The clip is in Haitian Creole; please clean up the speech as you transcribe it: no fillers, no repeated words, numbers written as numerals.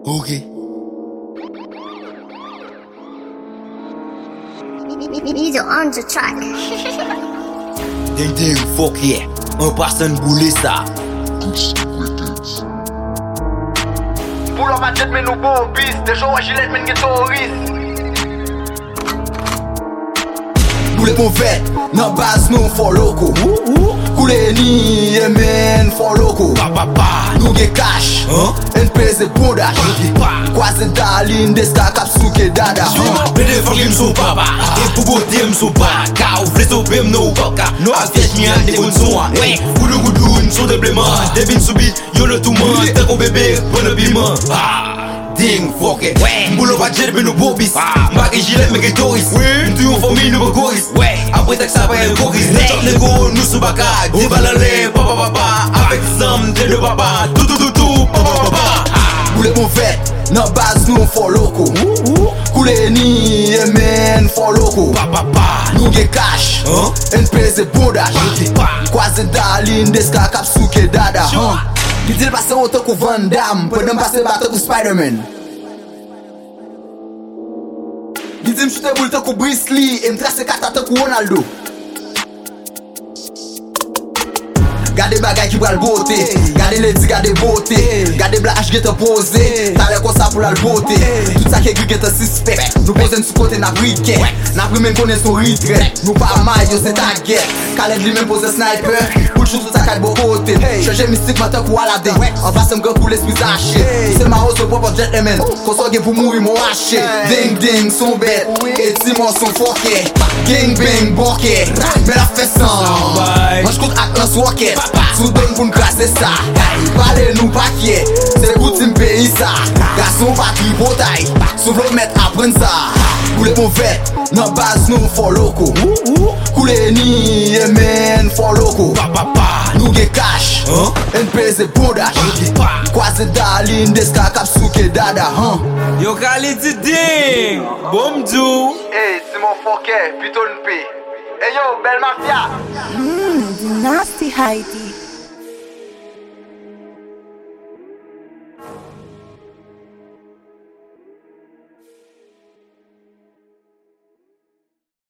Ok. He's on the track. Ding, fuck yeah. Un personne boule ça. Pull up a jet men nou bon bis. De jour gilet men gen terrorist. Boule mon vet, nan base nou for loko. Koule ni men for loko. Nou gen cash, NPC bondage. Kwaze dalin deska kap souke dada. Bede fokim sou papa, e pou bote m sou pa. Ka ou vle sou bem nou baka. A fiech mi an de kon sou an. Goudou sou de bleman. Devin soubi, yo le touman. Te kon bebe, bon biman. Ding, fuck it. Mboulo pa jet ben nou bobis. Mbake gilet men gen toris. Mtou yon fomi nou ba goris. Apre tak sa pa yon koris. Ne chok nego nou sou baka. Di balale, pa. Avec zam de le papa. Tout, pa. Boule mon vet, nan base nou for loko. Koule ni men for loko. Nou gen cash, NPC bondage. Kwaze dalin deska kap souke dada. Ki dil pase oto kou Van Damme, pedem pase bato kou Spider-Man. Ki dil mchute boule kou Bruce Lee, e mtrase kata kou Ronaldo. Gade bagay ki pral bote, gade ledi gade bote. Gade blash ge te pose, tale kon sa pou lal bote. Tout sa ke gri ge te suspect, nou pose n sou kote na brike. Na primen konen son retret, nou pa may yo se target. Khaled li men pose sniper, pou chou tout sa kade bo kote. Cheje mistik mate kou alade, an vase mge kou l'esprit zache. Se ma ou se propre gentleman, konso ge pou mouri mou hache. Ding, son bet, et Timon son foke. Gang bang boke, men la fesan. Manj kout ak lan swoket. Sou don pou n'krase sa. Pale nou pakye, se koutim peyi sa. Gason patri potay, sou vlog met apren sa. Boule mon vet, nan base nou for loko. Koule ni men for loko. Nou gen cash, NPC bondage. Kwaze dalin deska kap souke dada. Yo kaliti ding, bomdou. Hey, Simon Fouquet, Piton P. Hey yo, belle mafia. Nasty Heidi.